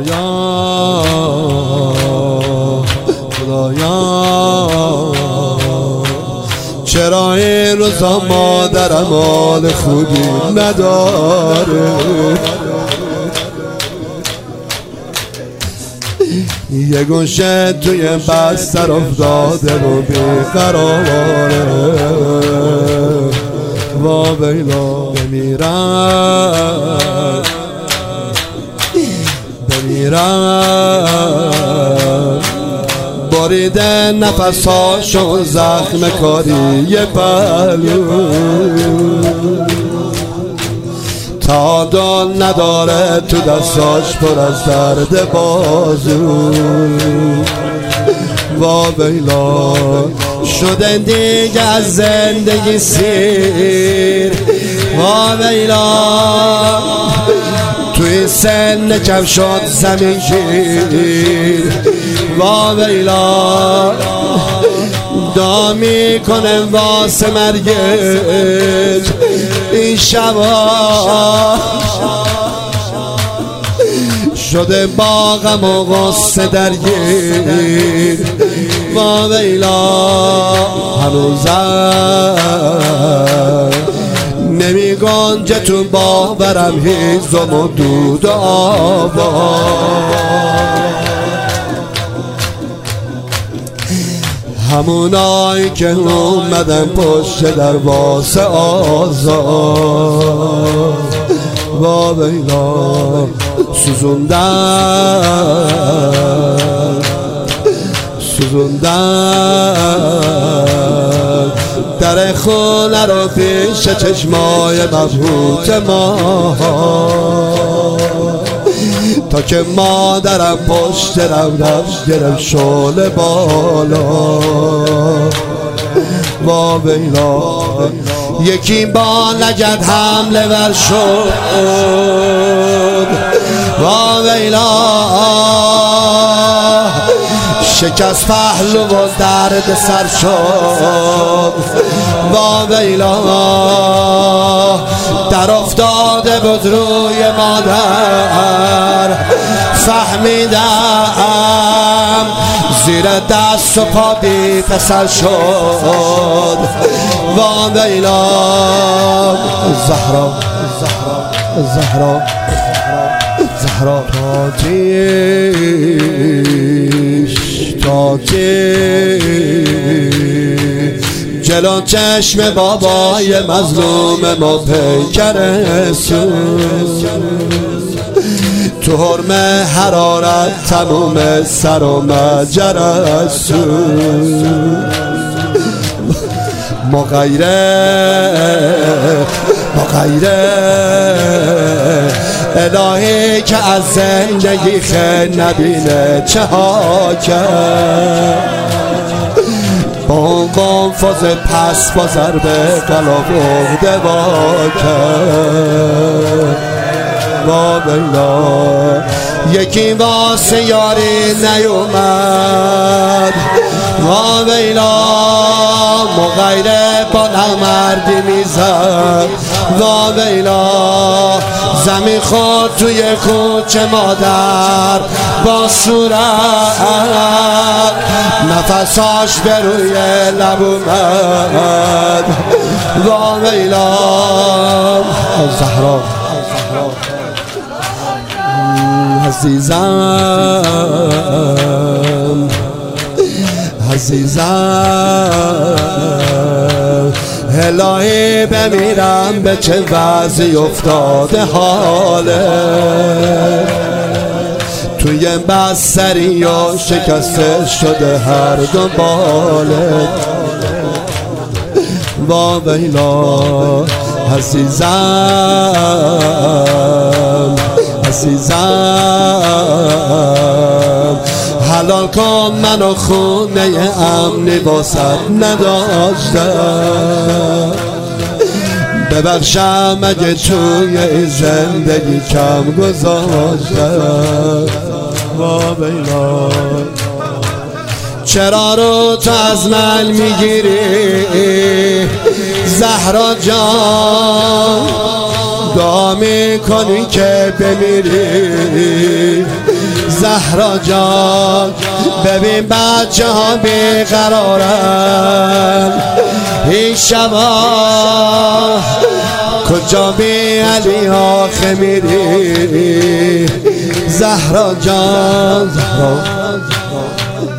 خدایا چرا این روزا مادرم حال خوبی نداره؟ یه گوشه توی بستر افتاده و بیقراره. وا ویلا بمیرم بریده نفساشون زخم کاری پهلو تعادل نداره تو دستاش پر از درد بازو. وا ویلا شده دیگه از زندگی سیر. وا ویلا توی سن کم شد زمین گیر. وا ویلا دامی کنم واسه مرگش این شبا شده با غم و غصه درگیر. وا ویلا هنوزم نمی گنجه تو باورم هیزم و دود آوا. همونایی که اومدن پشت در واسه آزاد. وا ویلا سوزوندن در خونه رو پیش چشمای مبهوت ما تا که مادرم پشت رفت گرفت شعله بالا. وا ویلا یکی با لگد حمله ور شد. وا ویلا شکست پهلو و درد سر شد. وا ویلا در افتاده بود روی مادر. فهمیدم زیر دست و پا بی پسر شد. وا ویلا زهرا جلو چشم بابای مظلوم ما پیکر سوز. تو حرم حرارت تموم سر و مجرد سوز. مغیره الهی که از زندگی خیر نبینه چه ها کرد. بام فاز پس با ضربه قلاب اغده با کرد. وا ویلا یکی واسه یاری نیومد. وا ویلا مغیره با نمردی میزد. وا ویلا زمین خود توی کوچه مادر با صورت نفساش به روی لب اومد. وا ویلا زهرا عزیزم الهی بمیرم به چه وضعی افتاده حاله. توی بستری و شکسته شده هر دو باله. وا ویلا عزیزم حلال کن منو خونه امنی واسط نداشتم. ببخشم اگه توی این زندگی کم گذاشتم. وا ویلا چرا رو تو از من میگیری زهرا جان؟ دعا میکنی که بمیری زهرا جان ببین بچه ها بیقرارن این شبا کجا بی علی آخه میری زهرا جان